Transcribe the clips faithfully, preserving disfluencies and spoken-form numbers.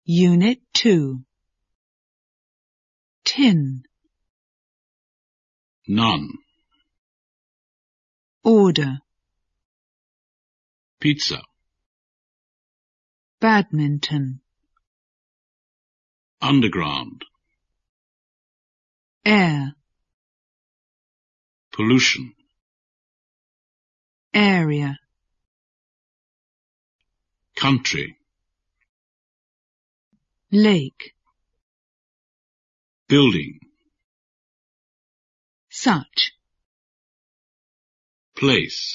Unit two. Tin. None. Order. Pizza. Badminton. Underground. Air. Pollution. Area. Country. Lake. Building. Such. Place.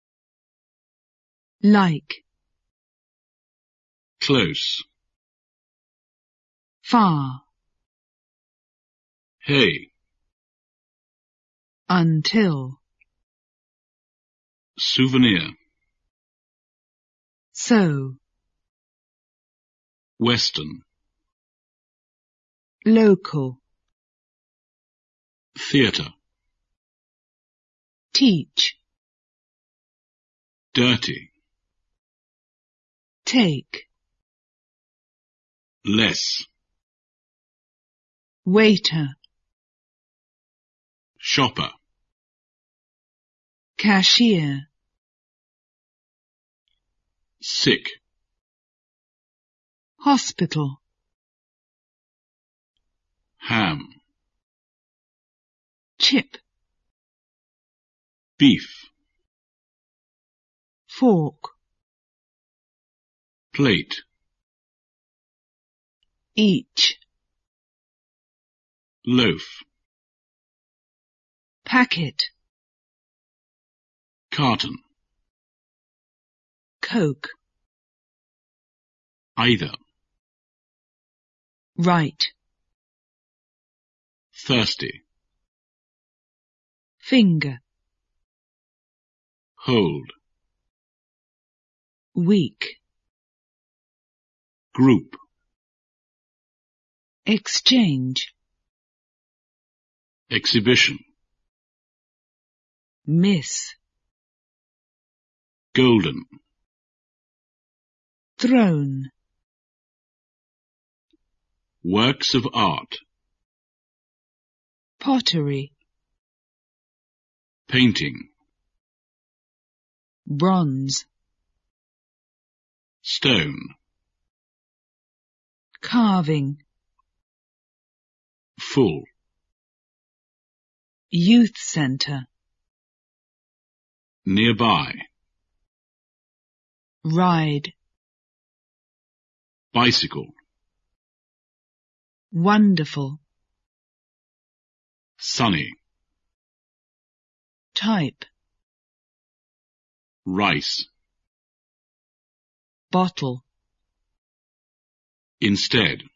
Like. Close. Far. Hay. Until. Souvenir. So. Western. Local. Theatre. Teach. Dirty. Take. Less. Waiter. Shopper. Cashier. Sick. Hospital. Ham. Chip. Beef. Fork. Plate. Each. Loaf. Packet. Carton. Coke. Either. Right. Thirsty. Finger. Hold. Week. Group. Exchange. Exhibition. Miss. Golden. Throne. Works of art. Pottery. Painting. Bronze. Stone. Carving. Full. Youth center. Nearby. Ride. Bicycle. Wonderful. Sunny. Type. Rice. Bottle. Instead.